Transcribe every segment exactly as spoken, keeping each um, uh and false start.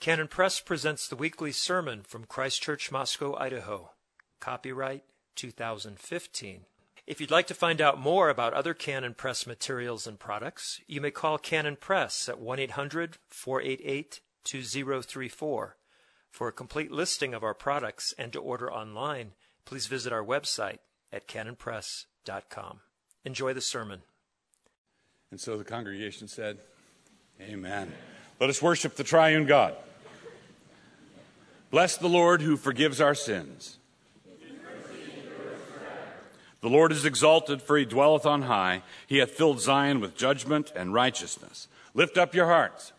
Canon Press presents the weekly sermon from Christ Church, Moscow, Idaho. Copyright two thousand fifteen. If you'd like to find out more about other Canon Press materials and products, you may call Canon Press at one eight hundred, four eight eight, two zero three four. For a complete listing of our products and to order online, please visit our website at canon press dot com. Enjoy the sermon. And so the congregation said, Amen. Let us worship the triune God. Bless the Lord who forgives our sins. The Lord is exalted, for he dwelleth on high. He hath filled Zion with judgment and righteousness. Lift up your hearts.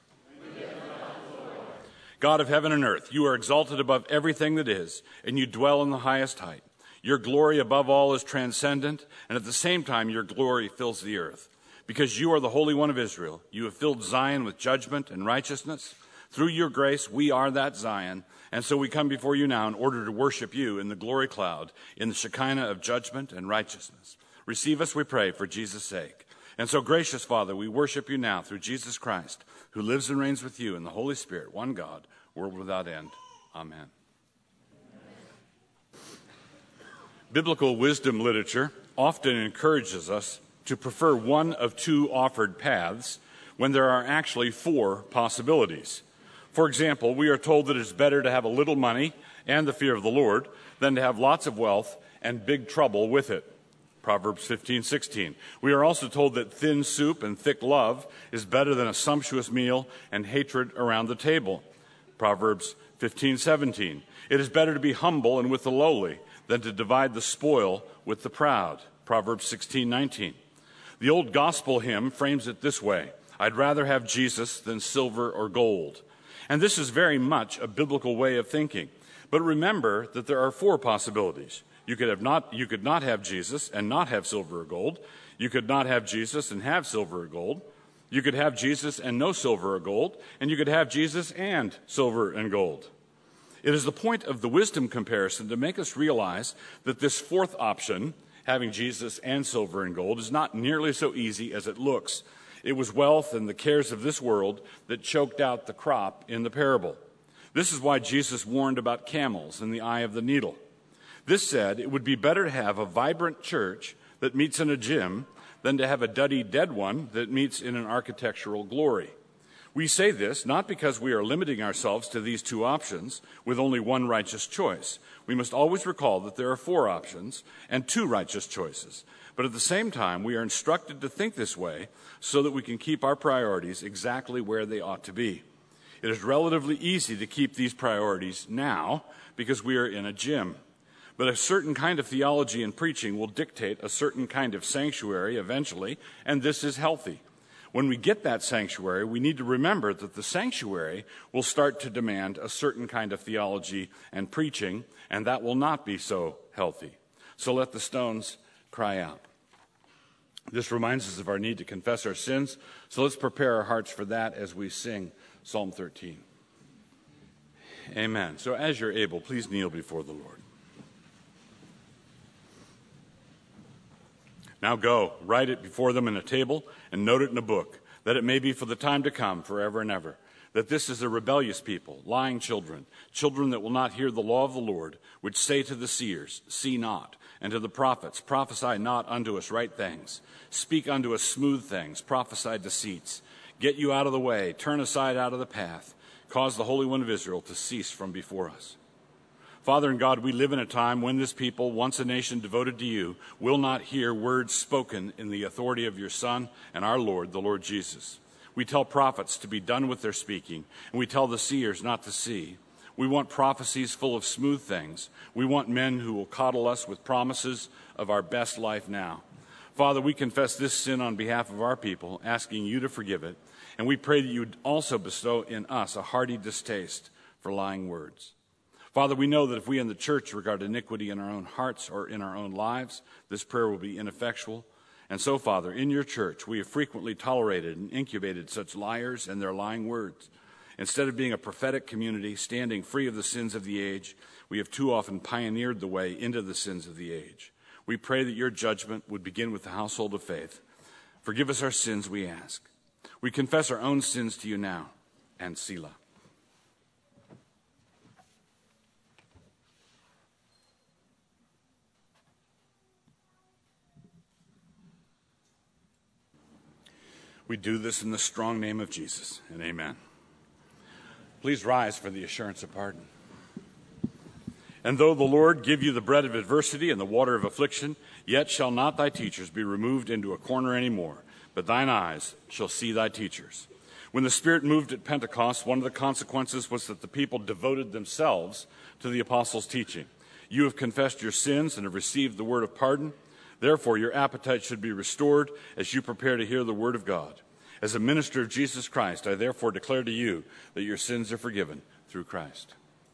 God of heaven and earth, you are exalted above everything that is, and you dwell in the highest height. Your glory above all is transcendent, and at the same time your glory fills the earth. Because you are the Holy One of Israel, you have filled Zion with judgment and righteousness. Through your grace, we are that Zion, and so we come before you now in order to worship you in the glory cloud, in the Shekinah of judgment and righteousness. Receive us, we pray, for Jesus' sake. And so, gracious Father, we worship you now through Jesus Christ, who lives and reigns with you in the Holy Spirit, one God, world without end. Amen. Biblical wisdom literature often encourages us to prefer one of two offered paths when there are actually four possibilities. For example, we are told that it's better to have a little money and the fear of the Lord than to have lots of wealth and big trouble with it. Proverbs fifteen sixteen. We are also told that thin soup and thick love is better than a sumptuous meal and hatred around the table. Proverbs fifteen seventeen. It is better to be humble and with the lowly than to divide the spoil with the proud. Proverbs sixteen nineteen. The old gospel hymn frames it this way: I'd rather have Jesus than silver or gold. And this is very much a biblical way of thinking. But remember that there are four possibilities. You could have not, you could not have Jesus and not have silver or gold. You could not have Jesus and have silver or gold. You could have Jesus and no silver or gold. And you could have Jesus and silver and gold. It is the point of the wisdom comparison to make us realize that this fourth option, having Jesus and silver and gold, is not nearly so easy as it looks. It was wealth and the cares of this world that choked out the crop in the parable. This is why Jesus warned about camels in the eye of the needle. This said, it would be better to have a vibrant church that meets in a gym than to have a duddy dead one that meets in an architectural glory. We say this not because we are limiting ourselves to these two options with only one righteous choice. We must always recall that there are four options and two righteous choices. But at the same time, we are instructed to think this way so that we can keep our priorities exactly where they ought to be. It is relatively easy to keep these priorities now because we are in a gym. But a certain kind of theology and preaching will dictate a certain kind of sanctuary eventually, and this is healthy. When we get that sanctuary, we need to remember that the sanctuary will start to demand a certain kind of theology and preaching, and that will not be so healthy. So let the stones cry out. This reminds us of our need to confess our sins, so let's prepare our hearts for that as we sing Psalm thirteen. Amen. So as you're able, please kneel before the Lord. Now go, write it before them in a table, and note it in a book, that it may be for the time to come, forever and ever, that this is a rebellious people, lying children, children that will not hear the law of the Lord, which say to the seers, see not, and to the prophets, prophesy not unto us right things. Speak unto us smooth things, prophesy deceits. Get you out of the way, turn aside out of the path, cause the Holy One of Israel to cease from before us. Father and God, we live in a time when this people, once a nation devoted to you, will not hear words spoken in the authority of your Son and our Lord, the Lord Jesus. We tell prophets to be done with their speaking, and we tell the seers not to see. We want prophecies full of smooth things. We want men who will coddle us with promises of our best life now. Father, we confess this sin on behalf of our people, asking you to forgive it, and we pray that you would also bestow in us a hearty distaste for lying words. Father, we know that if we in the church regard iniquity in our own hearts or in our own lives, this prayer will be ineffectual. And so, Father, in your church, we have frequently tolerated and incubated such liars and their lying words. Instead of being a prophetic community standing free of the sins of the age, we have too often pioneered the way into the sins of the age. We pray that your judgment would begin with the household of faith. Forgive us our sins, we ask. We confess our own sins to you now, and Selah. We do this in the strong name of Jesus, and amen. Please rise for the assurance of pardon. And though the Lord give you the bread of adversity and the water of affliction, yet shall not thy teachers be removed into a corner any more, but thine eyes shall see thy teachers. When the Spirit moved at Pentecost, one of the consequences was that the people devoted themselves to the apostles' teaching. You have confessed your sins and have received the word of pardon. Therefore, your appetite should be restored as you prepare to hear the word of God. As a minister of Jesus Christ, I therefore declare to you that your sins are forgiven through Christ.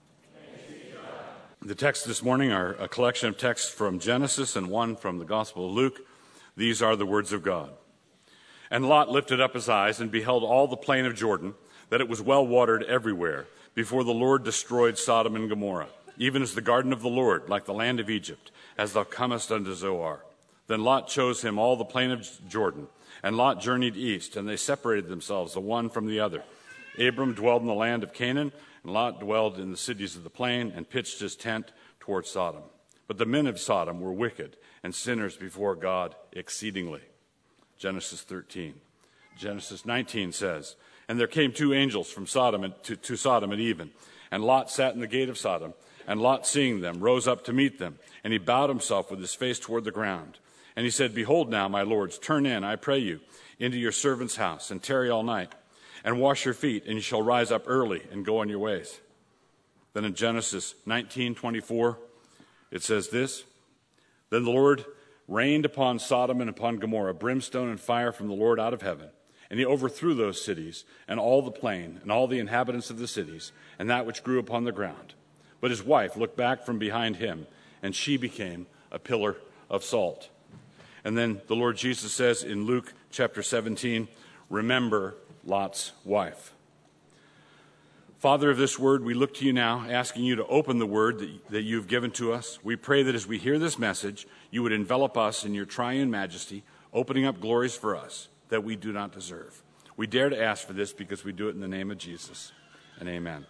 The texts this morning are a collection of texts from Genesis and one from the Gospel of Luke. These are the words of God. And Lot lifted up his eyes and beheld all the plain of Jordan, that it was well watered everywhere, before the Lord destroyed Sodom and Gomorrah, even as the garden of the Lord, like the land of Egypt, as thou comest unto Zoar. Then Lot chose him all the plain of Jordan, and Lot journeyed east, and they separated themselves the one from the other. Abram dwelled in the land of Canaan, and Lot dwelled in the cities of the plain, and pitched his tent toward Sodom. But the men of Sodom were wicked, and sinners before God exceedingly. Genesis thirteen. Genesis nineteen says, And there came two angels from Sodom and, to, to Sodom at even, and Lot sat in the gate of Sodom, and Lot, seeing them, rose up to meet them, and he bowed himself with his face toward the ground. And he said, Behold now, my lords, turn in, I pray you, into your servant's house, and tarry all night, and wash your feet, and you shall rise up early and go on your ways. Then in Genesis nineteen twenty-four, it says this, Then the Lord rained upon Sodom and upon Gomorrah brimstone and fire from the Lord out of heaven, and he overthrew those cities, and all the plain, and all the inhabitants of the cities, and that which grew upon the ground. But his wife looked back from behind him, and she became a pillar of salt. And then the Lord Jesus says in Luke chapter seventeen, Remember Lot's wife. Father of this word, we look to you now, asking you to open the word that, that you've given to us. We pray that as we hear this message, you would envelop us in your triune majesty, opening up glories for us that we do not deserve. We dare to ask for this because we do it in the name of Jesus. And amen.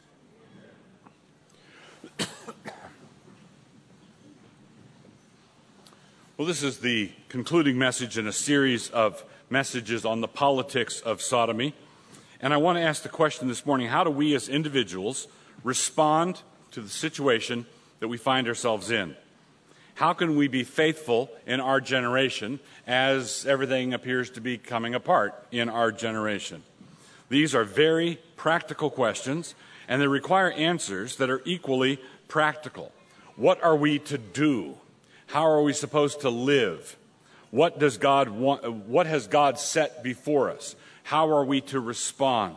Well, this is the concluding message in a series of messages on the politics of sodomy. And I want to ask the question this morning, how do we as individuals respond to the situation that we find ourselves in? How can we be faithful in our generation as everything appears to be coming apart in our generation? These are very practical questions, and they require answers that are equally practical. What are we to do? How are we supposed to live? What does God want? What has God set before us? How are we to respond?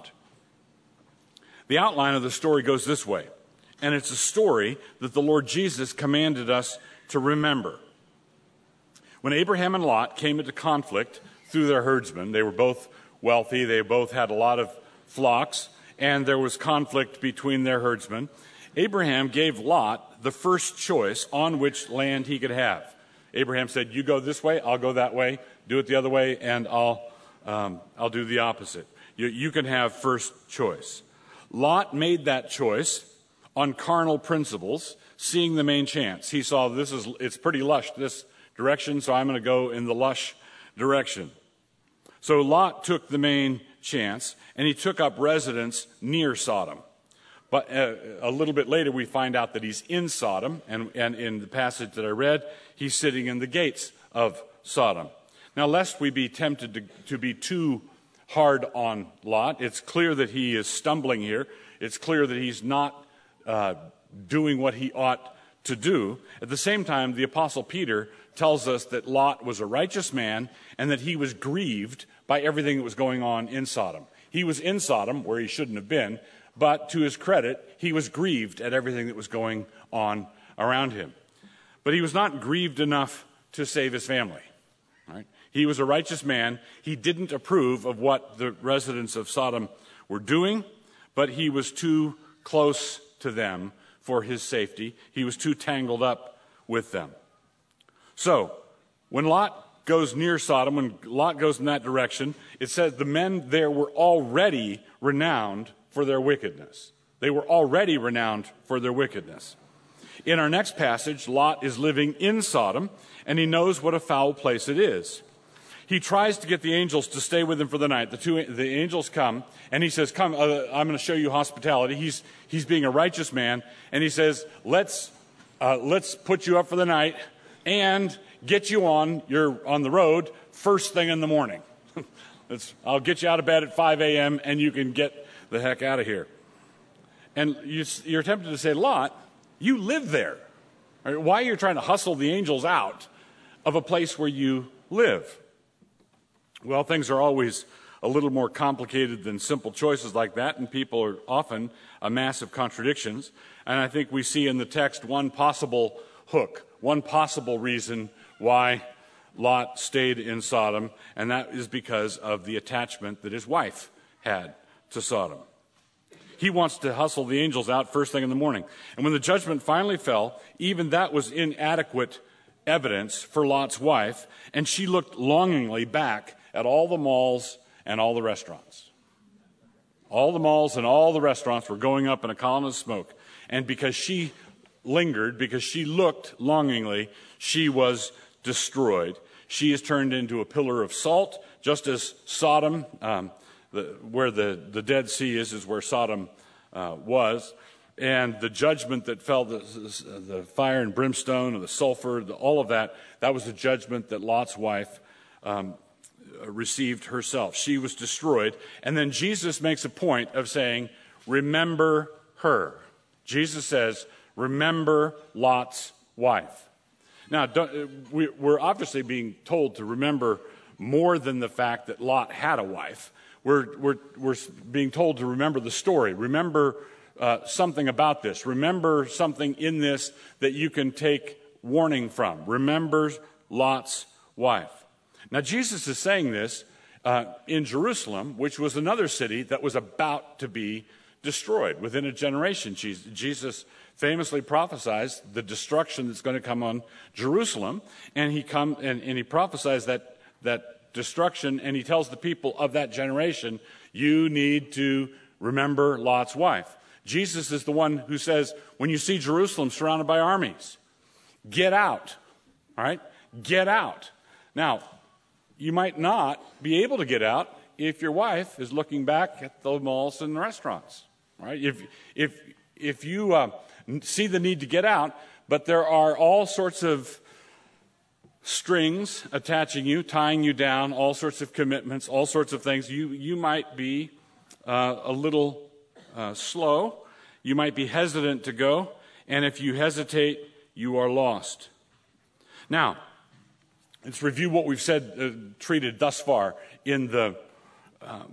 The outline of the story goes this way, and it's a story that the Lord Jesus commanded us to remember. When Abraham and Lot came into conflict through their herdsmen, they were both wealthy, they both had a lot of flocks, and there was conflict between their herdsmen. Abraham gave Lot the first choice on which land he could have. Abraham said, you go this way, I'll go that way, do it the other way, and I'll um, I'll do the opposite. You, you can have first choice. Lot made that choice on carnal principles, seeing the main chance. He saw this is it's pretty lush this direction, so I'm going to go in the lush direction. So Lot took the main chance, and he took up residence near Sodom. But uh, a little bit later, we find out that he's in Sodom, and, and in the passage that I read, he's sitting in the gates of Sodom. Now, lest we be tempted to, to be too hard on Lot, it's clear that he is stumbling here. It's clear that he's not uh, doing what he ought to do. At the same time, the Apostle Peter tells us that Lot was a righteous man and that he was grieved by everything that was going on in Sodom. He was in Sodom, where he shouldn't have been, but to his credit, he was grieved at everything that was going on around him. But he was not grieved enough to save his family. Right? He was a righteous man. He didn't approve of what the residents of Sodom were doing, but he was too close to them for his safety. He was too tangled up with them. So, when Lot goes near Sodom, when Lot goes in that direction, it says the men there were already renowned for their wickedness. They were already renowned for their wickedness. In our next passage, Lot is living in Sodom, and he knows what a foul place it is. he tries to get the angels to stay with him for the night. The two the angels come, and he says, come, uh, I'm going to show you hospitality. He's he's being a righteous man, and he says, let's uh, let's put you up for the night and get you on you're on the road first thing in the morning. It's, I'll get you out of bed at five a.m. and you can get the heck out of here. And you, you're tempted to say, Lot, you live there. Right? Why are you trying to hustle the angels out of a place where you live? Well, things are always a little more complicated than simple choices like that, and people are often a mass of contradictions. And I think we see in the text one possible hook, one possible reason why Lot stayed in Sodom, and that is because of the attachment that his wife had to Sodom. He wants to hustle the angels out first thing in the morning. And when the judgment finally fell, even that was inadequate evidence for Lot's wife, and she looked longingly back at all the malls and all the restaurants. All the malls and all the restaurants were going up in a column of smoke. And because she lingered, because she looked longingly, she was destroyed. She is turned into a pillar of salt, just as Sodom, um, the, where the, the Dead Sea is, is where Sodom uh, was. And the judgment that fell, the, the fire and brimstone and the sulfur, the, all of that, that was the judgment that Lot's wife um, received herself. She was destroyed. And then Jesus makes a point of saying, remember her. Jesus says, remember Lot's wife. Now, don't, we, we're obviously being told to remember more than the fact that Lot had a wife. We're, we're, we're being told to remember the story. Remember uh, something about this. Remember something in this that you can take warning from. Remember Lot's wife. Now, Jesus is saying this uh, in Jerusalem, which was another city that was about to be destroyed within a generation. Jesus famously prophesies the destruction that's going to come on Jerusalem, and he come and, and he prophesies that that destruction, and he tells the people of that generation, you need to remember Lot's wife. Jesus is the one who says, when you see Jerusalem surrounded by armies, get out. All right? Get out. Now, you might not be able to get out if your wife is looking back at the malls and the restaurants. Right? If if if you uh, see the need to get out, but there are all sorts of strings attaching you, tying you down, all sorts of commitments, all sorts of things, you you might be uh, a little uh, slow. You might be hesitant to go, and if you hesitate, you are lost. Now, let's review what we've said, uh, treated thus far in the. Um,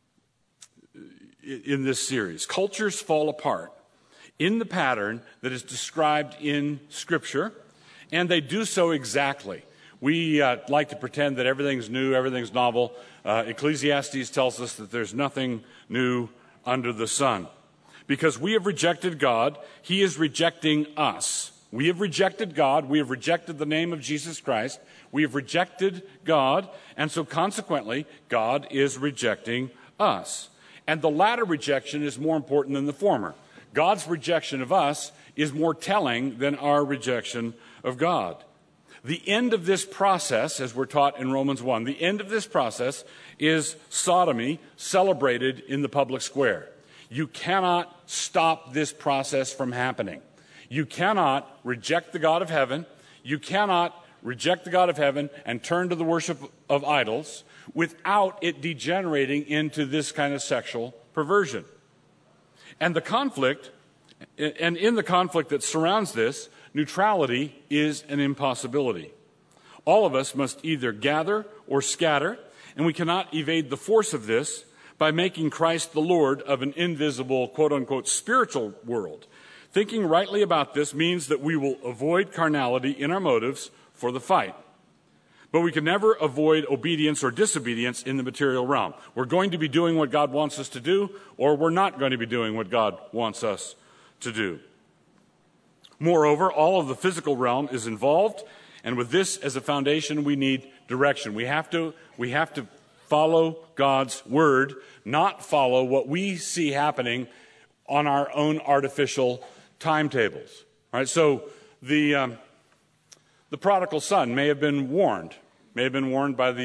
in this series. Cultures fall apart in the pattern that is described in Scripture, and they do so exactly. We uh, like to pretend that everything's new, everything's novel. Uh, Ecclesiastes tells us that there's nothing new under the sun. Because we have rejected God, He is rejecting us. We have rejected God, we have rejected the name of Jesus Christ, we have rejected God, and so consequently, God is rejecting us. And the latter rejection is more important than the former. God's rejection of us is more telling than our rejection of God. The end of this process, as we're taught in Romans one, the end of this process is sodomy celebrated in the public square. You cannot stop this process from happening. You cannot reject the God of heaven. You cannot reject the God of heaven and turn to the worship of idols without it degenerating into this kind of sexual perversion. And the conflict, and in the conflict that surrounds this, neutrality is an impossibility. All of us must either gather or scatter, and we cannot evade the force of this by making Christ the Lord of an invisible, quote-unquote, spiritual world. Thinking rightly about this means that we will avoid carnality in our motives for the fight. But we can never avoid obedience or disobedience in the material realm. We're going to be doing what God wants us to do, or we're not going to be doing what God wants us to do. Moreover, all of the physical realm is involved, and with this as a foundation, we need direction. We have to, we have to follow God's word, not follow what we see happening on our own artificial timetables. All right, so the... Um, The prodigal son may have been warned, may have been warned by the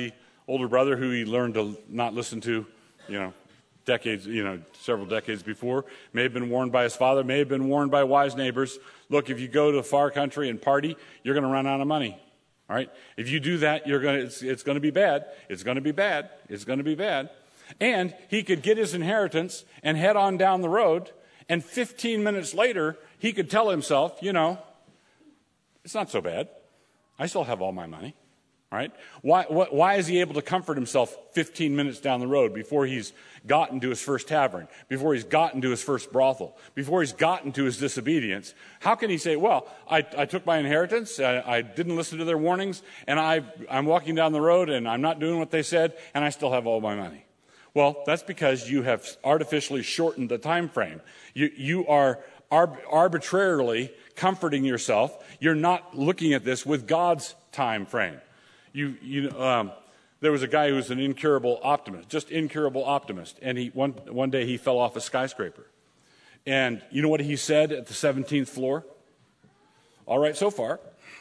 older brother who he learned to not listen to, you know, decades, you know, several decades before, may have been warned by his father, may have been warned by wise neighbors. Look, if you go to a far country and party, you're going to run out of money. All right? If you do that, you're going to, it's, it's going to be bad. It's going to be bad. It's going to be bad. And he could get his inheritance and head on down the road, and fifteen minutes later, he could tell himself, you know, it's not so bad. I still have all my money. All right? Why, why is he able to comfort himself fifteen minutes down the road before he's gotten to his first tavern, before he's gotten to his first brothel, before he's gotten to his disobedience? How can he say, well, I, I took my inheritance, I, I didn't listen to their warnings, and I, I'm walking down the road and I'm not doing what they said, and I still have all my money? Well, that's because you have artificially shortened the time frame. You, you are arb- arbitrarily comforting yourself. You're not looking at this with God's time frame. You, you, um, there was a guy who was an incurable optimist, just incurable optimist, and he one one day he fell off a skyscraper. And you know what he said at the seventeenth floor? All right so far.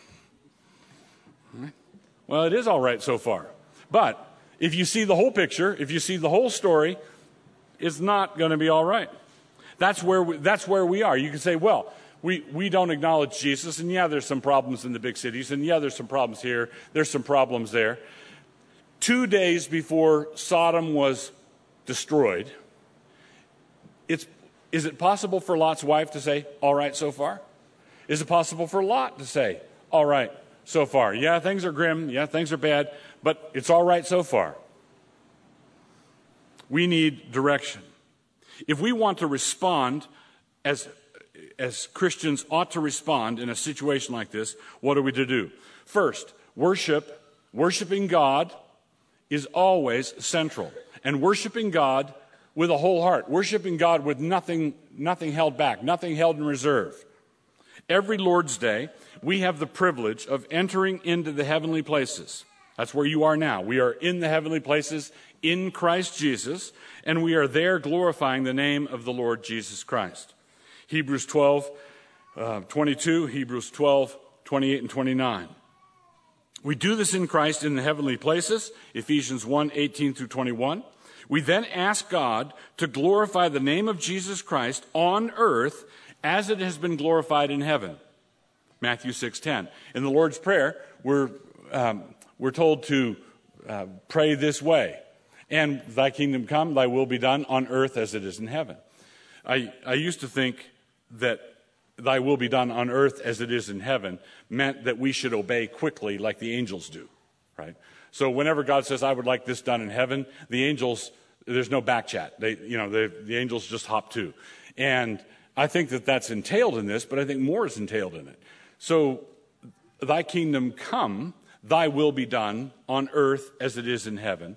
Well, it is all right so far. But if you see the whole picture, if you see the whole story, it's not going to be all right. That's where we, that's where we are. You can say, well, We we don't acknowledge Jesus, and yeah, there's some problems in the big cities, and yeah, there's some problems here, there's some problems there. Two days before Sodom was destroyed, it's, is it possible for Lot's wife to say, all right so far? Is it possible for Lot to say, all right so far? Yeah, things are grim, yeah, things are bad, but it's all right so far. We need direction. If we want to respond as as Christians ought to respond in a situation like this, what are we to do? First, worship. Worshiping God is always central. And worshiping God with a whole heart. Worshiping God with nothing, nothing held back, nothing held in reserve. Every Lord's Day, we have the privilege of entering into the heavenly places. That's where you are now. We are in the heavenly places in Christ Jesus, and we are there glorifying the name of the Lord Jesus Christ. Hebrews twelve, uh, twenty-two, Hebrews twelve, twenty-eight and twenty-nine. We do this in Christ in the heavenly places, Ephesians one, eighteen through twenty-one. We then ask God to glorify the name of Jesus Christ on earth as it has been glorified in heaven, Matthew six, ten. In the Lord's Prayer, we're, um, we're told to uh, pray this way. And thy kingdom come, thy will be done on earth as it is in heaven. I, I used to think that thy will be done on earth as it is in heaven meant that we should obey quickly like the angels do, right? So whenever God says, I would like this done in heaven, the angels, there's no back chat. They, you know, they, the angels just hop to. And I think that that's entailed in this, but I think more is entailed in it. So thy kingdom come, thy will be done on earth as it is in heaven.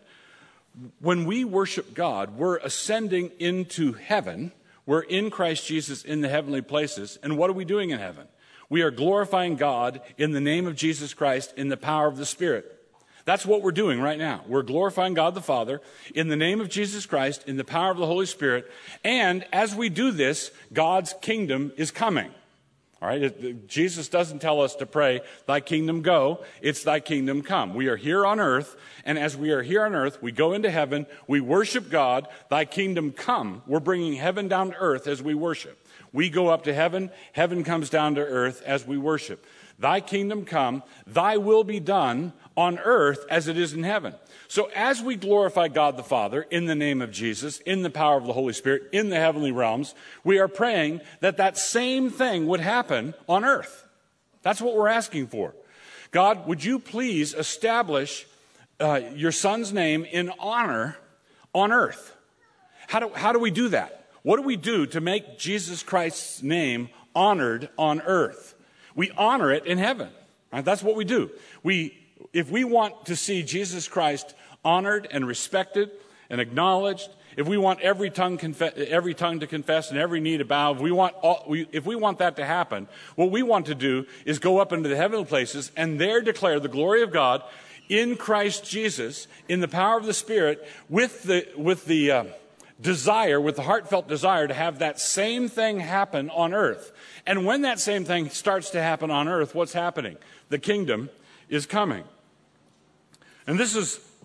When we worship God, we're ascending into heaven. We're in Christ Jesus in the heavenly places. And what are we doing in heaven? We are glorifying God in the name of Jesus Christ in the power of the Spirit. That's what we're doing right now. We're glorifying God the Father in the name of Jesus Christ in the power of the Holy Spirit. And as we do this, God's kingdom is coming. All right? It, Jesus doesn't tell us to pray, thy kingdom go. It's thy kingdom come. We are here on earth. And as we are here on earth, we go into heaven. We worship God. Thy kingdom come. We're bringing heaven down to earth as we worship. We go up to heaven. Heaven comes down to earth as we worship. Thy kingdom come. Thy will be done on earth as it is in heaven. So as we glorify God the Father in the name of Jesus, in the power of the Holy Spirit, in the heavenly realms, we are praying that that same thing would happen on earth. That's what we're asking for. God, would you please establish uh, your Son's name in honor on earth? How do, how do we do that? What do we do to make Jesus Christ's name honored on earth? We honor it in heaven. Right? That's what we do. We If we want to see Jesus Christ honored and respected and acknowledged, if we want every tongue, confe- every tongue to confess and every knee to bow, if we, want all, we, if we want that to happen, what we want to do is go up into the heavenly places and there declare the glory of God in Christ Jesus, in the power of the Spirit, with the, with the uh, desire, with the heartfelt desire to have that same thing happen on earth. And when that same thing starts to happen on earth, what's happening? The kingdom is coming. And this is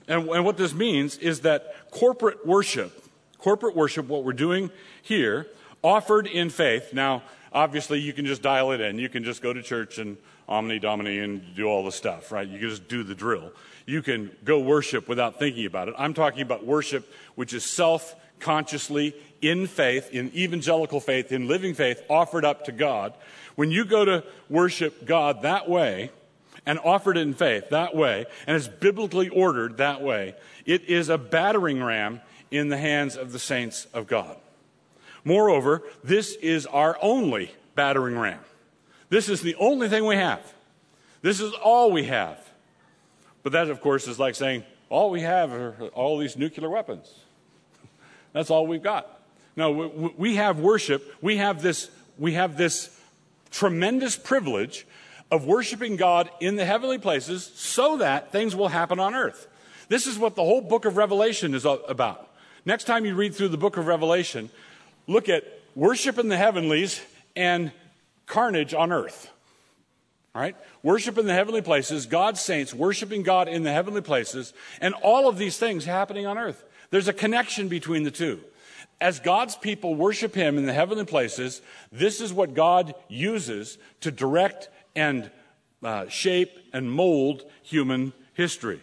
And, and what this means is that corporate worship, corporate worship, what we're doing here, offered in faith. Now, obviously, you can just dial it in. You can just go to church and Omni Domini and do all the stuff, right? You can just do the drill. You can go worship without thinking about it. I'm talking about worship which is self-consciously, in faith, in evangelical faith, in living faith, offered up to God. When you go to worship God that way, and offered in faith that way, and it's biblically ordered that way, it is a battering ram in the hands of the saints of God. Moreover, this is our only battering ram. This is the only thing we have. This is all we have. But that, of course, is like saying, all we have are all these nuclear weapons. That's all we've got. No, we, we have worship. We have this, we have this tremendous privilege of worshiping God in the heavenly places so that things will happen on earth. This is what the whole book of Revelation is about. Next time you read through the book of Revelation, look at worship in the heavenlies and carnage on earth. All right? Worship in the heavenly places, God's saints worshiping God in the heavenly places, and all of these things happening on earth. There's a connection between the two. As God's people worship Him in the heavenly places, this is what God uses to direct and uh, shape and mold human history.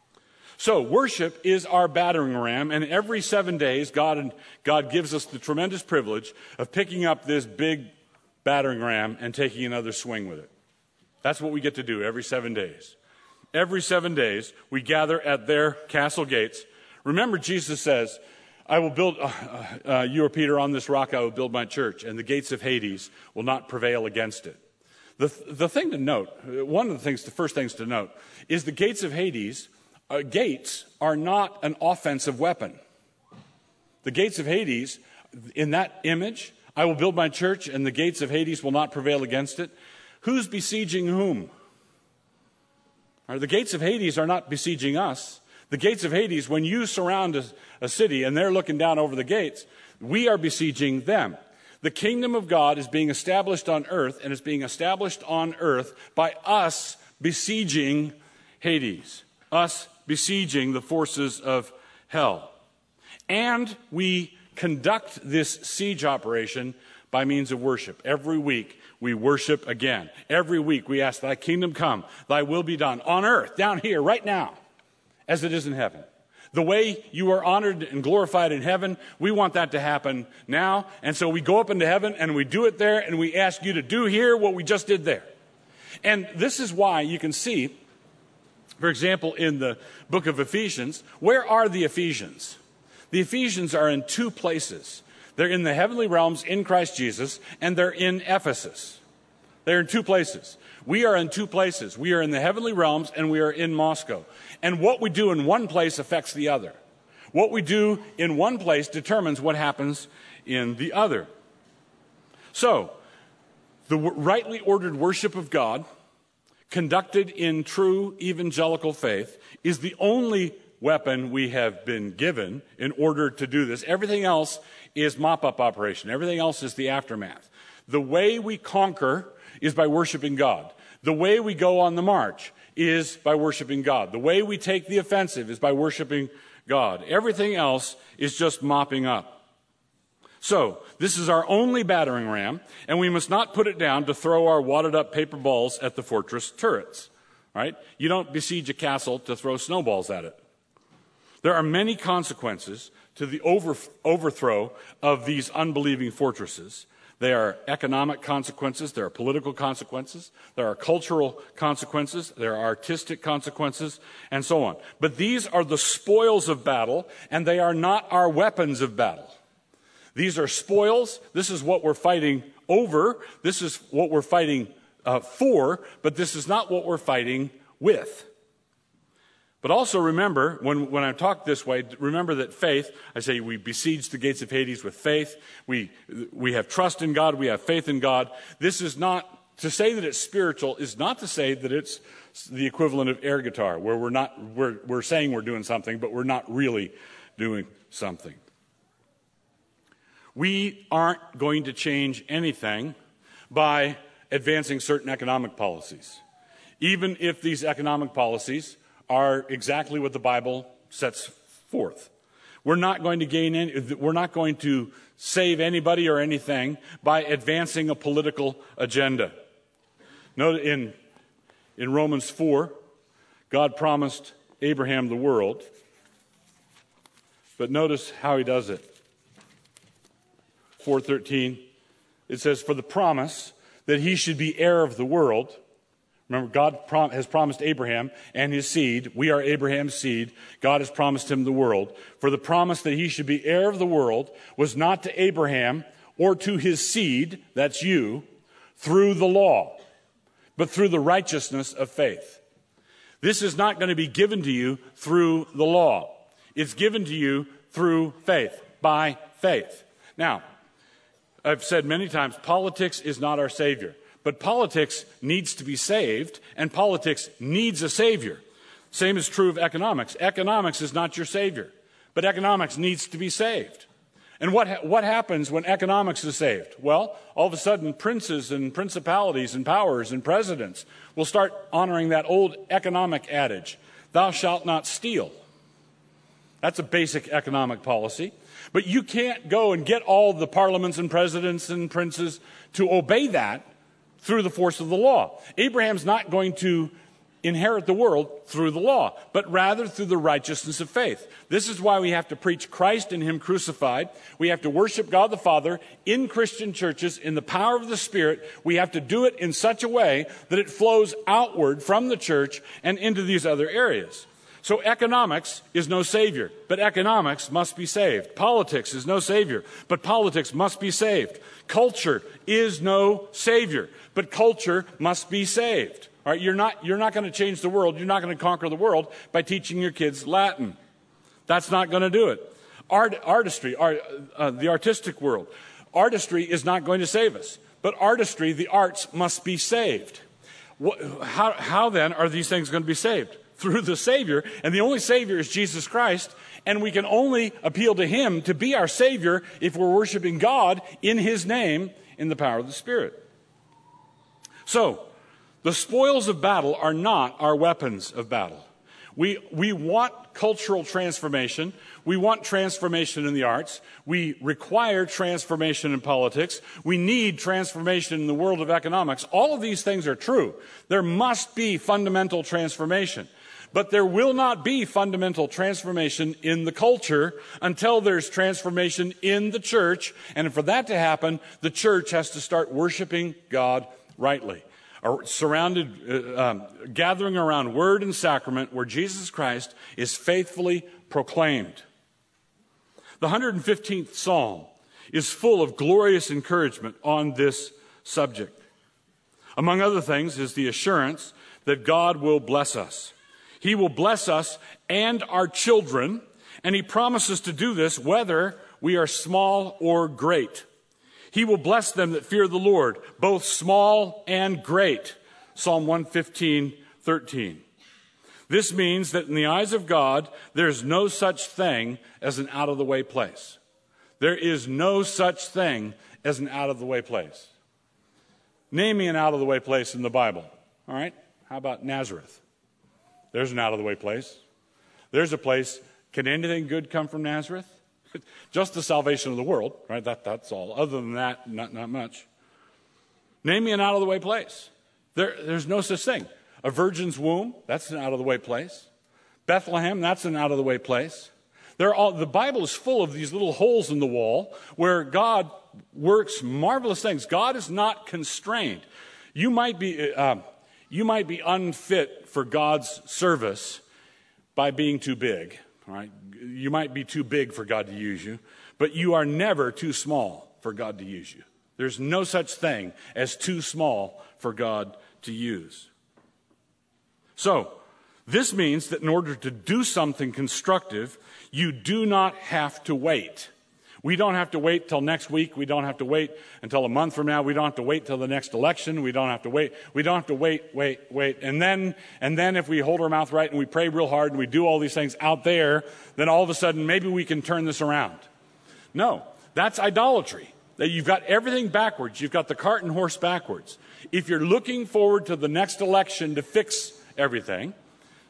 So worship is our battering ram, and every seven days, God, God gives us the tremendous privilege of picking up this big battering ram and taking another swing with it. That's what we get to do every seven days. Every seven days, we gather at their castle gates. Remember, Jesus says, I will build, uh, uh, you are Peter, on this rock I will build my church, and the gates of Hades will not prevail against it. The, the thing to note, one of the things, the first things to note, is the gates of Hades, uh, gates are not an offensive weapon. The gates of Hades, in that image, I will build my church and the gates of Hades will not prevail against it. Who's besieging whom? Right, the gates of Hades are not besieging us. The gates of Hades, when you surround a, a city and they're looking down over the gates, we are besieging them. The kingdom of God is being established on earth, and it's being established on earth by us besieging Hades, us besieging the forces of hell. And we conduct this siege operation by means of worship. Every week we worship again. Every week we ask, thy kingdom come, thy will be done on earth, down here, right now, as it is in heaven. The way you are honored and glorified in heaven, we want that to happen now. And so we go up into heaven and we do it there, and we ask you to do here what we just did there. And this is why you can see, for example, in the book of Ephesians, where are the Ephesians? The Ephesians are in two places. They're in the heavenly realms in Christ Jesus, and they're in Ephesus. They're in two places. We are in two places. We are in the heavenly realms, and we are in Moscow. And what we do in one place affects the other. What we do in one place determines what happens in the other. So, the rightly ordered worship of God, conducted in true evangelical faith, is the only weapon we have been given in order to do this. Everything else is mop-up operation. Everything else is the aftermath. The way we conquer is by worshiping God. The way we go on the march is by worshiping God. The way we take the offensive is by worshiping God. Everything else is just mopping up. So, this is our only battering ram, and we must not put it down to throw our wadded-up paper balls at the fortress turrets. Right? You don't besiege a castle to throw snowballs at it. There are many consequences to the over, overthrow of these unbelieving fortresses. There are economic consequences, there are political consequences, there are cultural consequences, there are artistic consequences, and so on. But these are the spoils of battle, and they are not our weapons of battle. These are spoils. This is what we're fighting over. This is what we're fighting uh, for, but this is not what we're fighting with. But also remember, when, when I talk this way, remember that faith, I say we besiege the gates of Hades with faith. We, we have trust in God. We have faith in God. This is not, to say that it's spiritual is not to say that it's the equivalent of air guitar, where we're not, we're, we're saying we're doing something, but we're not really doing something. We aren't going to change anything by advancing certain economic policies. Even if these economic policies are exactly what the Bible sets forth. We're not going to gain any, we're not going to save anybody or anything by advancing a political agenda. Note in, in Romans four, God promised Abraham the world. But notice how he does it. four thirteen, it says, for the promise that he should be heir of the world. Remember, God prom- has promised Abraham and his seed. We are Abraham's seed. God has promised him the world. For the promise that he should be heir of the world was not to Abraham or to his seed, that's you, through the law, but through the righteousness of faith. This is not going to be given to you through the law. It's given to you through faith, by faith. Now, I've said many times, politics is not our savior. But politics needs to be saved, and politics needs a savior. Same is true of economics. Economics is not your savior, but economics needs to be saved. And what ha- what happens when economics is saved? Well, all of a sudden, princes and principalities and powers and presidents will start honoring that old economic adage, thou shalt not steal. That's a basic economic policy. But you can't go and get all the parliaments and presidents and princes to obey that through the force of the law. Abraham's not going to inherit the world through the law, but rather through the righteousness of faith. This is why we have to preach Christ and him crucified. We have to worship God the Father in Christian churches in the power of the Spirit. We have to do it in such a way that it flows outward from the church and into these other areas. So economics is no savior, but economics must be saved. Politics is no savior, but politics must be saved. Culture is no savior, but culture must be saved. All right, you're not, you're not going to change the world. You're not going to conquer the world by teaching your kids Latin. That's not going to do it. Art, artistry, art, uh, the artistic world. Artistry is not going to save us, but artistry, the arts, must be saved. What, how, how then are these things going to be saved? Through the Savior, and the only Savior is Jesus Christ, and we can only appeal to him to be our Savior if we're worshiping God in his name in the power of the Spirit. So, the spoils of battle are not our weapons of battle. We, we want cultural transformation. We want transformation in the arts. We require transformation in politics. We need transformation in the world of economics. All of these things are true. There must be fundamental transformation. But there will not be fundamental transformation in the culture until there's transformation in the church. And for that to happen, the church has to start worshiping God rightly. Or surrounded, uh, um, gathering around word and sacrament where Jesus Christ is faithfully proclaimed. The one hundred fifteenth Psalm is full of glorious encouragement on this subject. Among other things is the assurance that God will bless us. He will bless us and our children, and he promises to do this whether we are small or great. He will bless them that fear the Lord, both small and great. Psalm one fifteen, thirteen. This means that in the eyes of God, there's no such thing as an out-of-the-way place. There is no such thing as an out-of-the-way place. Name me an out-of-the-way place in the Bible. All right? How about Nazareth? There's an out-of-the-way place. There's a place. Can anything good come from Nazareth? Just the salvation of the world, right? That, that's all. Other than that, not, not much. Name me an out-of-the-way place. There, there's no such thing. A virgin's womb, that's an out-of-the-way place. Bethlehem, that's an out-of-the-way place. They're all, the Bible is full of these little holes in the wall where God works marvelous things. God is not constrained. You might be... Uh, You might be unfit for God's service by being too big, all right? You might be too big for God to use you, but you are never too small for God to use you. There's no such thing as too small for God to use. So, this means that in order to do something constructive, you do not have to wait. We don't have to wait till next week. We don't have to wait until a month from now. We don't have to wait till the next election. We don't have to wait. We don't have to wait, wait, wait. And then, and then if we hold our mouth right and we pray real hard and we do all these things out there, then all of a sudden maybe we can turn this around. No, that's idolatry. That you've got everything backwards. You've got the cart and horse backwards. If you're looking forward to the next election to fix everything,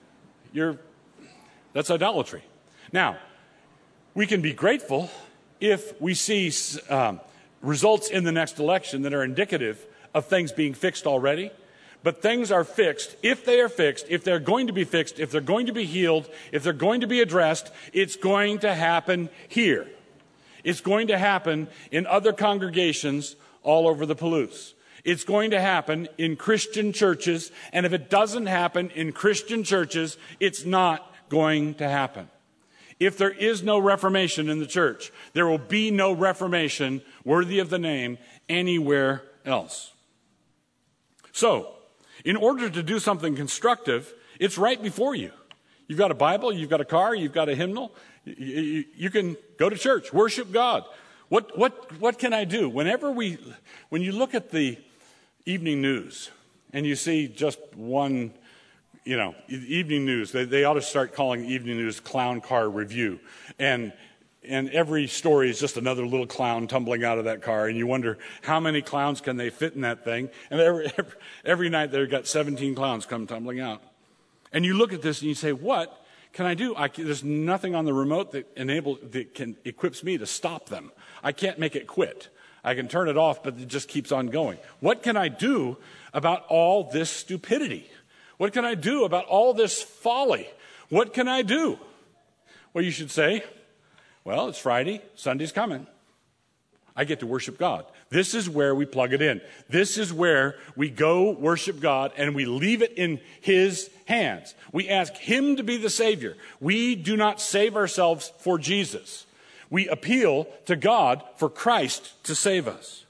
you're, that's idolatry. Now, we can be grateful if we see um, results in the next election that are indicative of things being fixed already. But things are fixed. If they are fixed, if they're going to be fixed, if they're going to be healed, if they're going to be addressed, it's going to happen here. It's going to happen in other congregations all over the Palouse. It's going to happen in Christian churches. And if it doesn't happen in Christian churches, it's not going to happen. If there is no reformation in the church, there will be no reformation worthy of the name anywhere else. So, in order to do something constructive, it's right before you. You've got a Bible, you've got a car, you've got a hymnal. You, you, you can go to church, worship God. What, what, what can I do? Whenever we, when you look at the evening news and you see just one, you know, evening news, they, they ought to start calling evening news clown car review. And And every story is just another little clown tumbling out of that car. And you wonder, how many clowns can they fit in that thing? And every, every, every night they've got seventeen clowns come tumbling out. And you look at this and you say, what can I do? I, there's nothing on the remote that enables, that can equips me to stop them. I can't make it quit. I can turn it off, but it just keeps on going. What can I do about all this stupidity? What can I do about all this folly? What can I do? Well, you should say, well, it's Friday, Sunday's coming. I get to worship God. This is where we plug it in. This is where we go worship God and we leave it in His hands. We ask Him to be the Savior. We do not save ourselves for Jesus. We appeal to God for Christ to save us.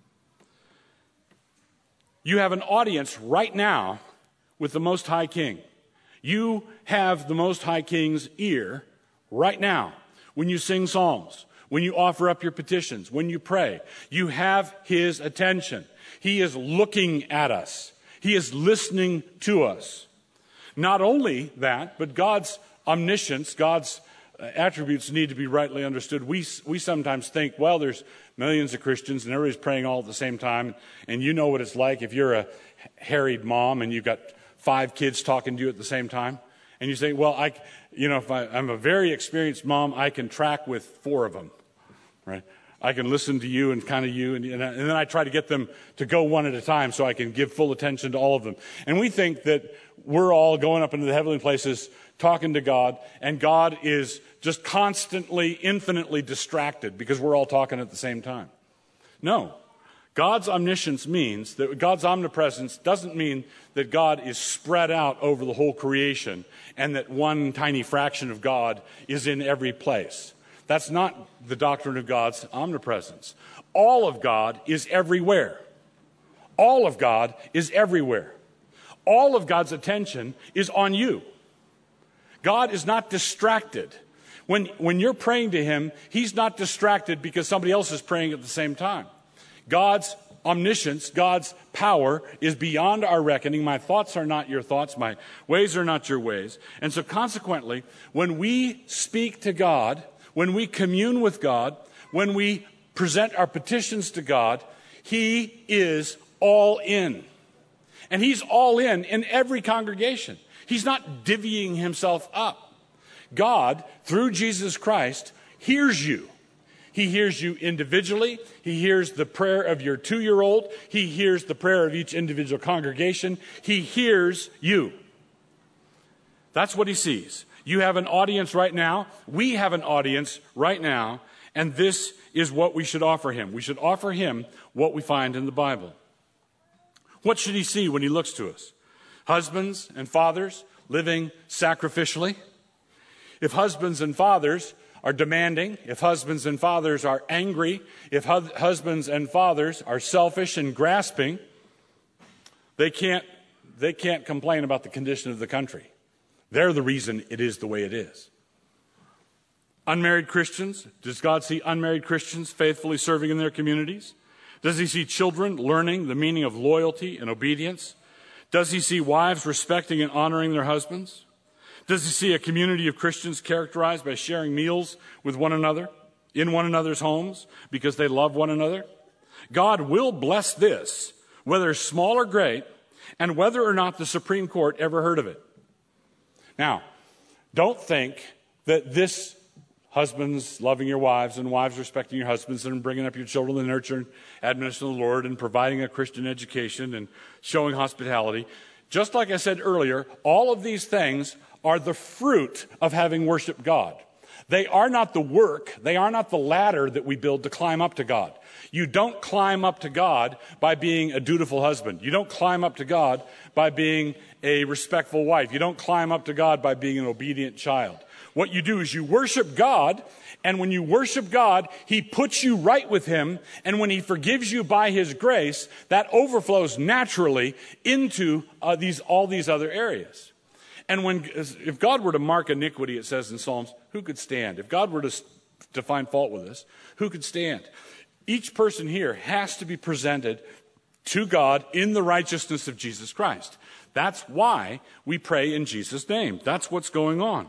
You have an audience right now with the Most High King. You have the Most High King's ear right now. When you sing psalms, when you offer up your petitions, when you pray, you have His attention. He is looking at us. He is listening to us. Not only that, but God's omniscience, God's attributes need to be rightly understood. We, we sometimes think, well, there's millions of Christians and everybody's praying all at the same time. And you know what it's like if you're a harried mom and you've got five kids talking to you at the same time. And you say, well, I, you know, if I, I'm a very experienced mom, I can track with four of them, right? I can listen to you and kind of you, and, and, I, and then I try to get them to go one at a time so I can give full attention to all of them. And we think that we're all going up into the heavenly places talking to God, and God is just constantly, infinitely distracted because we're all talking at the same time. No. God's omniscience means that God's omnipresence doesn't mean that God is spread out over the whole creation and that one tiny fraction of God is in every place. That's not the doctrine of God's omnipresence. All of God is everywhere. All of God is everywhere. All of God's attention is on you. God is not distracted. When, when you're praying to Him, He's not distracted because somebody else is praying at the same time. God's omniscience, God's power is beyond our reckoning. My thoughts are not your thoughts. My ways are not your ways. And so consequently, when we speak to God, when we commune with God, when we present our petitions to God, He is all in. And He's all in in every congregation. He's not divvying Himself up. God, through Jesus Christ, hears you. He hears you individually. He hears the prayer of your two-year-old. He hears the prayer of each individual congregation. He hears you. That's what He sees. You have an audience right now. We have an audience right now. And this is what we should offer Him. We should offer Him what we find in the Bible. What should He see when He looks to us? Husbands and fathers living sacrificially. If husbands and fathers are demanding, if husbands and fathers are angry, if hu- husbands and fathers are selfish and grasping, they can't, they can't complain about the condition of the country. They're the reason it is the way it is. Unmarried Christians, does God see unmarried Christians faithfully serving in their communities? Does He see children learning the meaning of loyalty and obedience? Does He see wives respecting and honoring their husbands? Does He see a community of Christians characterized by sharing meals with one another, in one another's homes, because they love one another? God will bless this, whether small or great, and whether or not the Supreme Court ever heard of it. Now, don't think that this husbands loving your wives and wives respecting your husbands and bringing up your children in the nurture and admonition of the Lord and providing a Christian education and showing hospitality. Just like I said earlier, all of these things are the fruit of having worshiped God. They are not the work, they are not the ladder that we build to climb up to God. You don't climb up to God by being a dutiful husband. You don't climb up to God by being a respectful wife. You don't climb up to God by being an obedient child. What you do is you worship God, and when you worship God, He puts you right with Him, and when He forgives you by His grace, that overflows naturally into uh, these all these other areas. And when, if God were to mark iniquity, it says in Psalms, who could stand? If God were to, to find fault with us, who could stand? Each person here has to be presented to God in the righteousness of Jesus Christ. That's why we pray in Jesus' name. That's what's going on.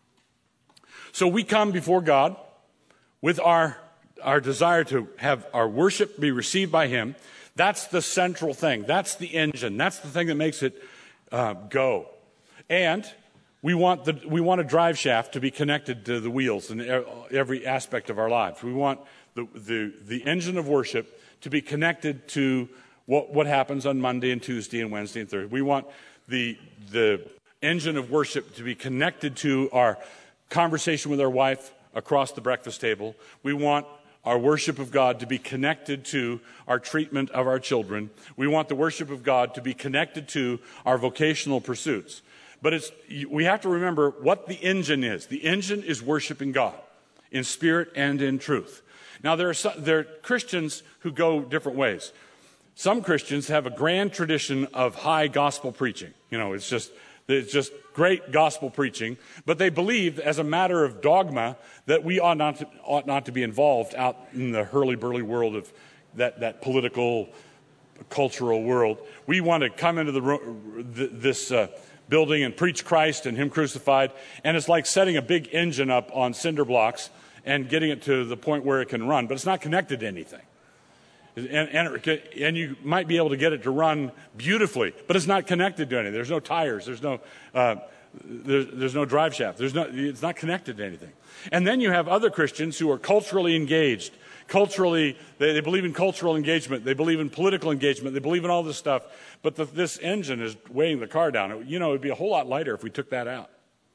So we come before God with our, our desire to have our worship be received by Him. That's the central thing. That's the engine. That's the thing that makes it uh, go. And we want the we want a drive shaft to be connected to the wheels in every aspect of our lives. We want the the, the engine of worship to be connected to what, what happens on Monday and Tuesday and Wednesday and Thursday. We want the the engine of worship to be connected to our conversation with our wife across the breakfast table. We want our worship of God to be connected to our treatment of our children. We want the worship of God to be connected to our vocational pursuits. But it's, we have to remember what the engine is. The engine is worshiping God in spirit and in truth. Now, there are, some, there are Christians who go different ways. Some Christians have a grand tradition of high gospel preaching. You know, it's just, it's just great gospel preaching. But they believe, as a matter of dogma, that we ought not to, ought not to be involved out in the hurly-burly world of that, that political, cultural world. We want to come into the this... Uh, building and preach Christ and Him crucified, and it's like setting a big engine up on cinder blocks and getting it to the point where it can run, but it's not connected to anything. And, and, and you might be able to get it to run beautifully, but it's not connected to anything. There's no tires, there's no uh, there's, there's no drive shaft, there's no, it's not connected to anything. And then you have other Christians who are culturally engaged. Culturally, they, they believe in cultural engagement. They believe in political engagement. They believe in all this stuff. But the, this engine is weighing the car down. It, you know, it would be a whole lot lighter if we took that out.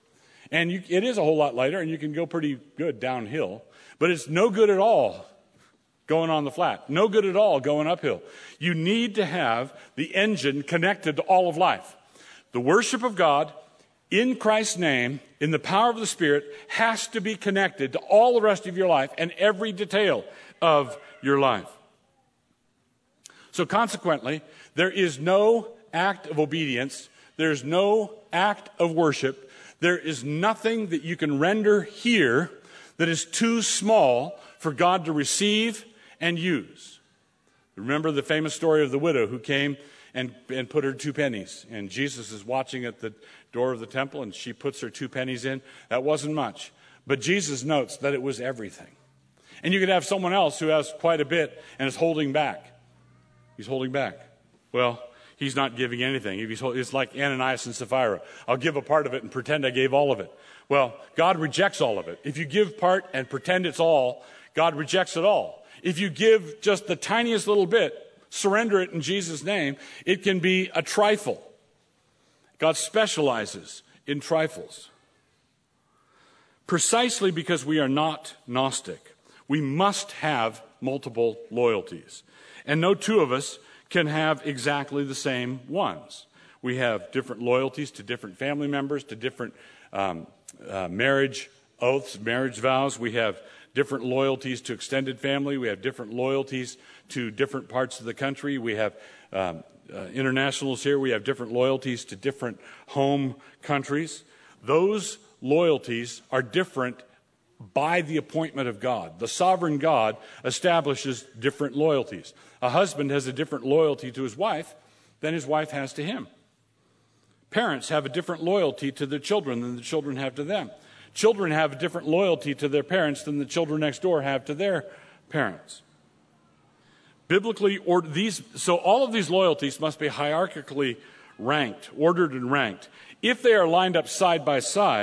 And you, it is a whole lot lighter, and you can go pretty good downhill. But it's no good at all going on the flat. No good at all going uphill. You need to have the engine connected to all of life. The worship of God in Christ's name, in the power of the Spirit, has to be connected to all the rest of your life and every detail of your life. So consequently, there is no act of obedience, there's no act of worship, there is nothing that you can render here that is too small for God to receive and use. Remember the famous story of the widow who came and, and put her two pennies, and Jesus is watching at the door of the temple, and she puts her two pennies in. That wasn't much, but Jesus notes that it was everything. And you could have someone else who has quite a bit and is holding back. He's holding back. Well, he's not giving anything. He's, it's like Ananias and Sapphira. I'll give a part of it and pretend I gave all of it. Well, God rejects all of it. If you give part and pretend it's all, God rejects it all. If you give just the tiniest little bit, surrender it in Jesus' name, it can be a trifle. God specializes in trifles. Precisely because we are not Gnostic, we must have multiple loyalties. And no two of us can have exactly the same ones. We have different loyalties to different family members, to different um, uh, marriage oaths, marriage vows. We have different loyalties to extended family. We have different loyalties to different parts of the country. We have um, uh, internationals here. We have different loyalties to different home countries. Those loyalties are different by the appointment of God. The sovereign God establishes different loyalties. A husband has a different loyalty to his wife than his wife has to him. Parents have a different loyalty to their children than the children have to them. Children have a different loyalty to their parents than the children next door have to their parents. Biblically, or these, so all of these loyalties must be hierarchically ranked, ordered and ranked. If they are lined up side by side,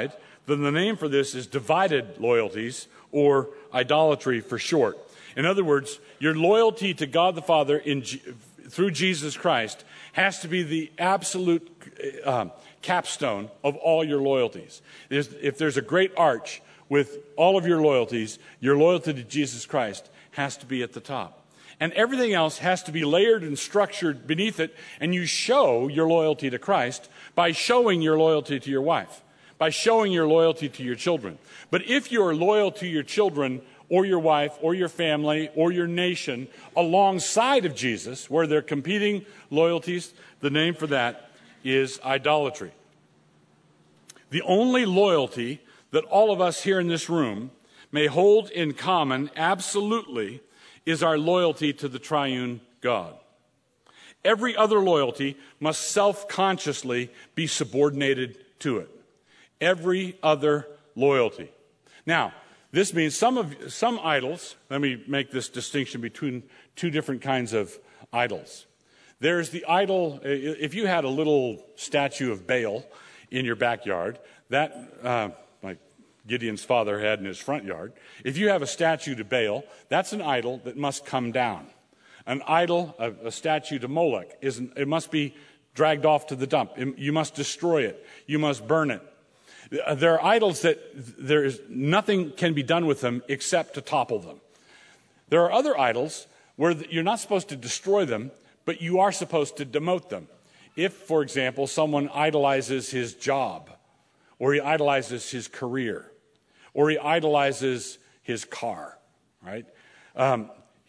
then the name for this is divided loyalties, or idolatry for short. In other words, your loyalty to God the Father in G- through Jesus Christ has to be the absolute uh, capstone of all your loyalties. There's, if there's a great arch with all of your loyalties, your loyalty to Jesus Christ has to be at the top. And everything else has to be layered and structured beneath it, and you show your loyalty to Christ by showing your loyalty to your wife, by showing your loyalty to your children. But if you are loyal to your children or your wife or your family or your nation alongside of Jesus, where they're competing loyalties, the name for that is idolatry. The only loyalty that all of us here in this room may hold in common absolutely is our loyalty to the triune God. Every other loyalty must self-consciously be subordinated to it. Every other loyalty. Now, this means some of some idols, let me make this distinction between two different kinds of idols. There's the idol, if you had a little statue of Baal in your backyard, that, uh, like Gideon's father had in his front yard, if you have a statue to Baal, that's an idol that must come down. An idol, a, a statue to Molech, is it must be dragged off to the dump. You must destroy it. You must burn it. There are idols that there is nothing can be done with them except to topple them. There are other idols where you're not supposed to destroy them, but you are supposed to demote them. If, for example, someone idolizes his job, or he idolizes his career, or he idolizes his car, right? Um,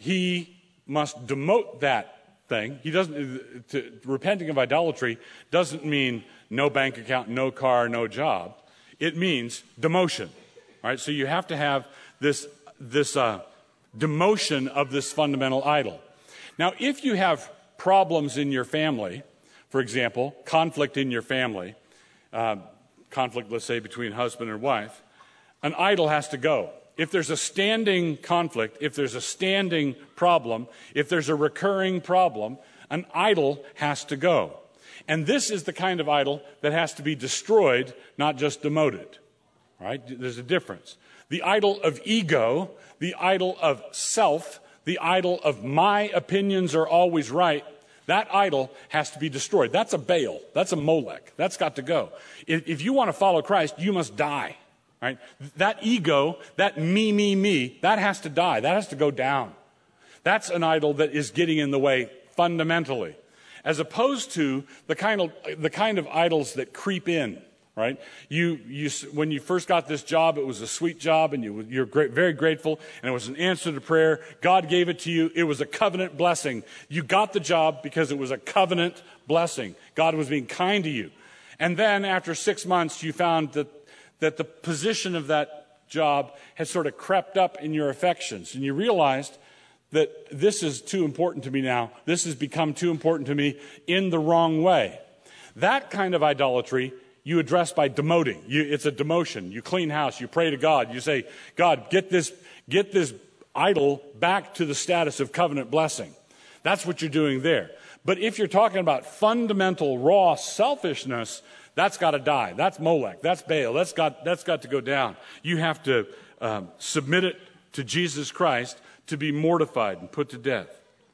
he must demote that thing. He doesn't. To, repenting of idolatry doesn't mean no bank account, no car, no job. It means demotion, right? So you have to have this this uh, demotion of this fundamental idol. Now, if you have problems in your family, for example, conflict in your family, uh, conflict, let's say, between husband and wife, an idol has to go. If there's a standing conflict, if there's a standing problem, if there's a recurring problem, an idol has to go. And this is the kind of idol that has to be destroyed, not just demoted. Right? There's a difference. The idol of ego, the idol of self, the idol of my opinions are always right, that idol has to be destroyed. That's a Baal. That's a Molech. That's got to go. If, if you want to follow Christ, you must die. Right? That ego, that me, me, me, that has to die. That has to go down. That's an idol that is getting in the way fundamentally, as opposed to the kind of the kind of idols that creep in. Right? You, you, when you first got this job, it was a sweet job, and you, you're great, very grateful, and it was an answer to prayer. God gave it to you. It was a covenant blessing. You got the job because it was a covenant blessing. God was being kind to you. And then after six months, you found that, that the position of that job had sort of crept up in your affections, and you realized that this is too important to me now. This has become too important to me in the wrong way. That kind of idolatry you address by demoting. You, it's a demotion. You clean house. You pray to God. You say, God, get this, get this idol back to the status of covenant blessing. That's what you're doing there. But if you're talking about fundamental, raw selfishness, that's got to die. That's Molech. That's Baal. That's got, that's got to go down. You have to um, submit it to Jesus Christ to be mortified and put to death.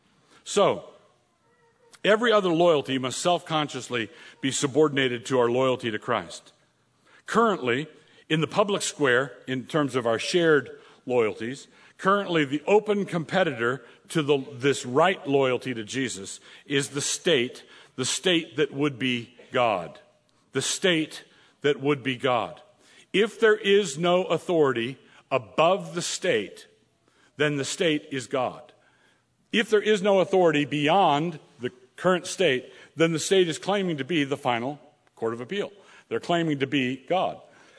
So, every other loyalty must self-consciously be subordinated to our loyalty to Christ. Currently, in the public square, in terms of our shared loyalties, currently the open competitor to the, this right loyalty to Jesus is the state, the state that would be God. The state that would be God. If there is no authority above the state, then the state is God. If there is no authority beyond the current state, then the state is claiming to be the final court of appeal. They're claiming to be God.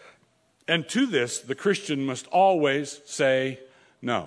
And to this, the Christian must always say no.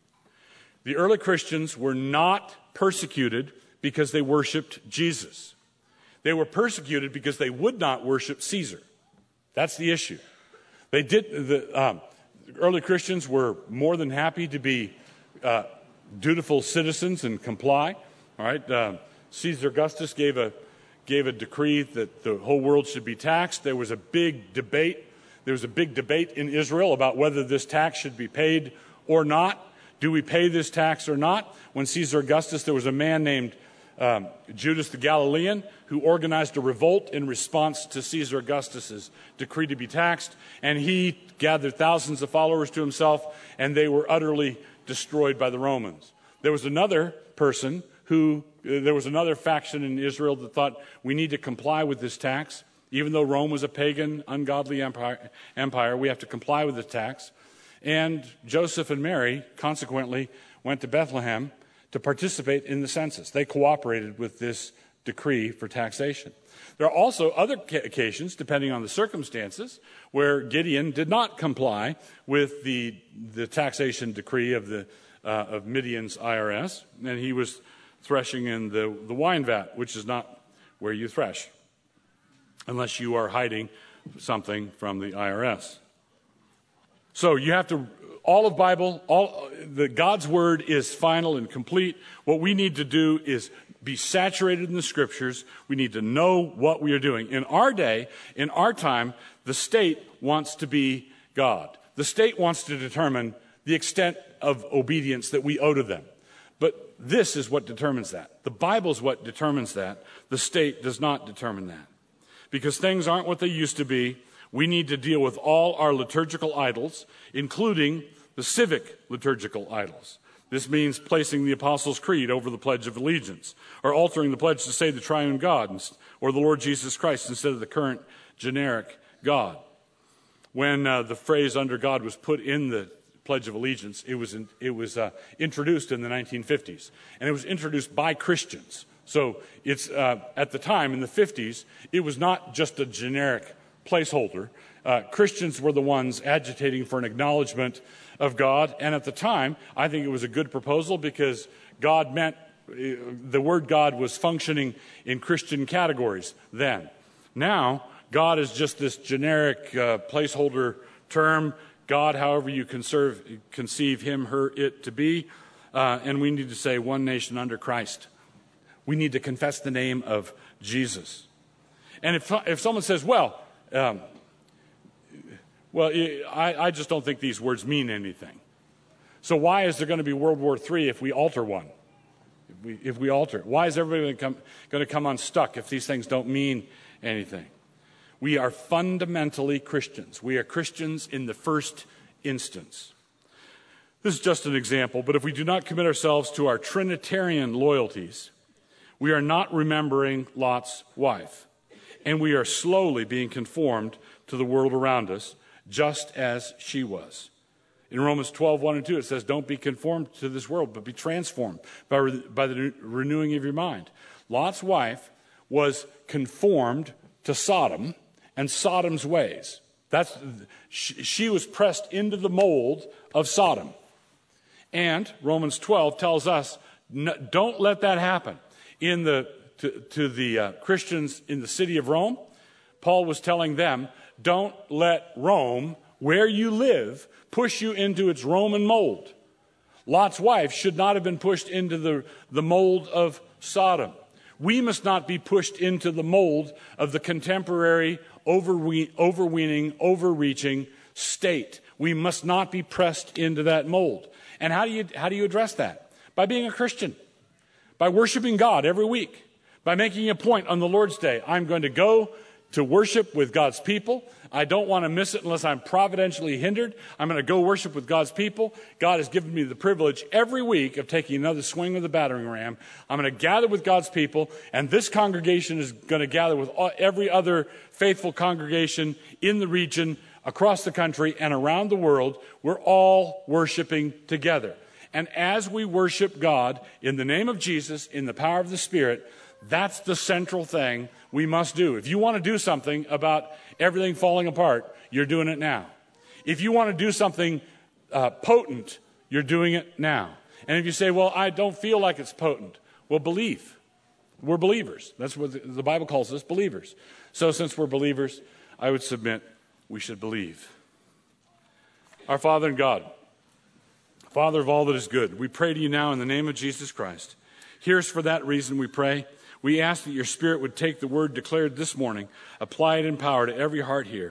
The early Christians were not persecuted because they worshiped Jesus. They were persecuted because they would not worship Caesar. That's the issue. They did. The um, early Christians were more than happy to be uh, dutiful citizens and comply. All right. Uh, Caesar Augustus gave a gave a decree that the whole world should be taxed. There was a big debate There was a big debate in Israel about whether this tax should be paid or not. Do we pay this tax or not? When Caesar Augustus, there was a man named um, Judas the Galilean who organized a revolt in response to Caesar Augustus's decree to be taxed, and he gathered thousands of followers to himself, and they were utterly destroyed by the Romans. There was another person who, uh, there was another faction in Israel that thought we need to comply with this tax. Even though Rome was a pagan, ungodly empire, empire, we have to comply with the tax. And Joseph and Mary, consequently, went to Bethlehem to participate in the census. They cooperated with this decree for taxation. There are also other occasions, depending on the circumstances, where Gideon did not comply with the, the taxation decree of, the, uh, of Midian's I R S, and he was threshing in the, the wine vat, which is not where you thresh, unless you are hiding something from the I R S. So you have to, all of Bible, all the God's word is final and complete. What we need to do is be saturated in the scriptures. We need to know what we are doing. In our day, in our time, the state wants to be God. The state wants to determine the extent of obedience that we owe to them. But this is what determines that. The Bible is what determines that. The state does not determine that. Because things aren't what they used to be, we need to deal with all our liturgical idols, including the civic liturgical idols. This means placing the Apostles' Creed over the Pledge of Allegiance, or altering the pledge to say the Triune God or the Lord Jesus Christ instead of the current generic God. When uh, the phrase "under God" was put in the Pledge of Allegiance, it was in, it was uh, introduced in the nineteen fifties, and it was introduced by Christians. So it's uh, at the time in the fifties, it was not just a generic placeholder. Uh, Christians were the ones agitating for an acknowledgement of God, and at the time, I think it was a good proposal because God meant, the word God was functioning in Christian categories then. Now, God is just this generic uh, placeholder term, God, however you conserve, conceive him, her, it to be, uh, and we need to say one nation under Christ. We need to confess the name of Jesus. And if if someone says, well, um, well, I, I just don't think these words mean anything. So why is there going to be World War Three if we alter one? If we, if we alter it? Why is everybody going to come, going to come unstuck if these things don't mean anything? We are fundamentally Christians. We are Christians in the first instance. This is just an example, but if we do not commit ourselves to our Trinitarian loyalties, we are not remembering Lot's wife, and we are slowly being conformed to the world around us, just as she was. In Romans twelve, one and two, it says, don't be conformed to this world, but be transformed by, re- by the renewing of your mind. Lot's wife was conformed to Sodom and Sodom's ways. That's, she, she was pressed into the mold of Sodom. And Romans twelve tells us, don't let that happen. In the, to, to the uh, Christians in the city of Rome, Paul was telling them, don't let Rome, where you live, push you into its Roman mold. Lot's wife should not have been pushed into the, the mold of Sodom. We must not be pushed into the mold of the contemporary, overwe- overweening, overreaching state. We must not be pressed into that mold. And how do you, how do you address that? By being a Christian. By worshiping God every week, by making a point on the Lord's Day. I'm going to go to worship with God's people. I don't want to miss it unless I'm providentially hindered. I'm going to go worship with God's people. God has given me the privilege every week of taking another swing of the battering ram. I'm going to gather with God's people, and this congregation is going to gather with every other faithful congregation in the region, across the country, and around the world. We're all worshiping together. And as we worship God in the name of Jesus, in the power of the Spirit, that's the central thing we must do. If you want to do something about everything falling apart, you're doing it now. If you want to do something uh, potent, you're doing it now. And if you say, well, I don't feel like it's potent, well, believe. We're believers. That's what the Bible calls us, believers. So since we're believers, I would submit we should believe. Our Father in God, Father of all that is good, we pray to you now in the name of Jesus Christ. Hear us for that reason, we pray. We ask that your Spirit would take the word declared this morning, apply it in power to every heart here.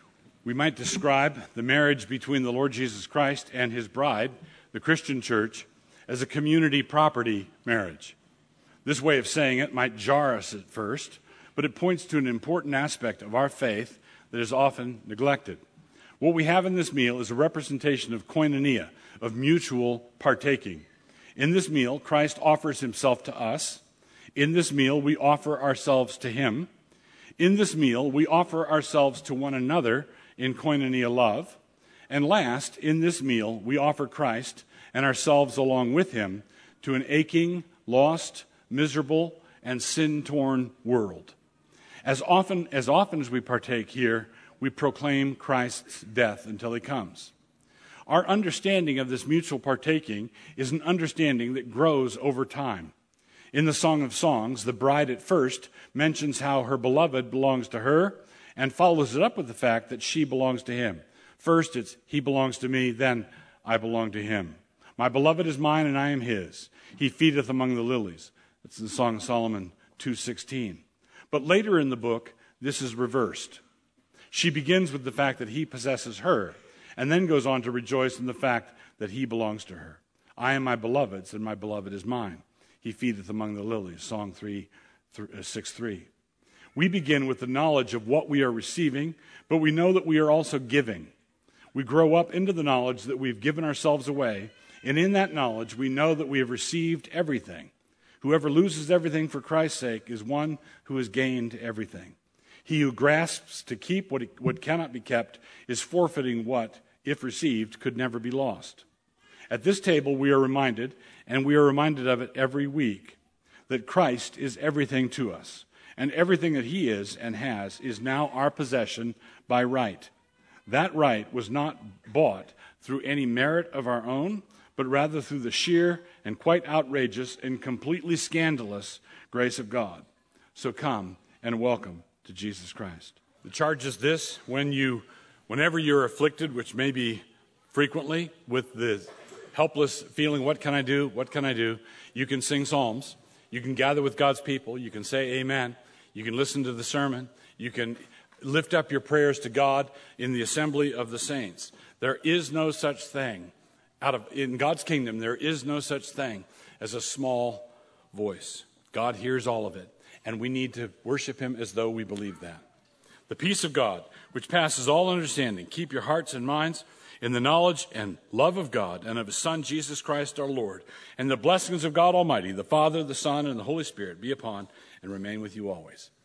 We might describe the marriage between the Lord Jesus Christ and his bride, the Christian church, as a community property marriage. This way of saying it might jar us at first, but it points to an important aspect of our faith that is often neglected. What we have in this meal is a representation of koinonia, of mutual partaking. In this meal, Christ offers himself to us. In this meal, we offer ourselves to him. In this meal, we offer ourselves to one another in koinonia love. And last, in this meal, we offer Christ and ourselves along with him to an aching, lost, miserable, and sin-torn world. As often, as often as we partake here, we proclaim Christ's death until he comes. Our understanding of this mutual partaking is an understanding that grows over time. In the Song of Songs, the bride at first mentions how her beloved belongs to her and follows it up with the fact that she belongs to him. First, it's he belongs to me, then I belong to him. My beloved is mine and I am his. He feedeth among the lilies. That's in Song of Solomon two sixteen. But later in the book, this is reversed. She begins with the fact that he possesses her, and then goes on to rejoice in the fact that he belongs to her. I am my beloved's, and my beloved is mine. He feedeth among the lilies, Song three, six three. We begin with the knowledge of what we are receiving, but we know that we are also giving. We grow up into the knowledge that we've given ourselves away, and in that knowledge we know that we have received everything. Whoever loses everything for Christ's sake is one who has gained everything. He who grasps to keep what, what cannot be kept is forfeiting what, if received, could never be lost. At this table we are reminded, and we are reminded of it every week, that Christ is everything to us, and everything that he is and has is now our possession by right. That right was not bought through any merit of our own, but rather through the sheer and quite outrageous and completely scandalous grace of God. So come and welcome to Jesus Christ. The charge is this: when you, whenever you're afflicted, which may be frequently, with the helpless feeling, what can I do, what can I do, you can sing psalms, you can gather with God's people, you can say amen, you can listen to the sermon, you can lift up your prayers to God in the assembly of the saints. There is no such thing. Out of, in God's kingdom, there is no such thing as a small voice. God hears all of it, and we need to worship him as though we believe that. The peace of God, which passes all understanding, keep your hearts and minds in the knowledge and love of God and of his Son, Jesus Christ our Lord. And the blessings of God Almighty, the Father, the Son, and the Holy Spirit be upon and remain with you always.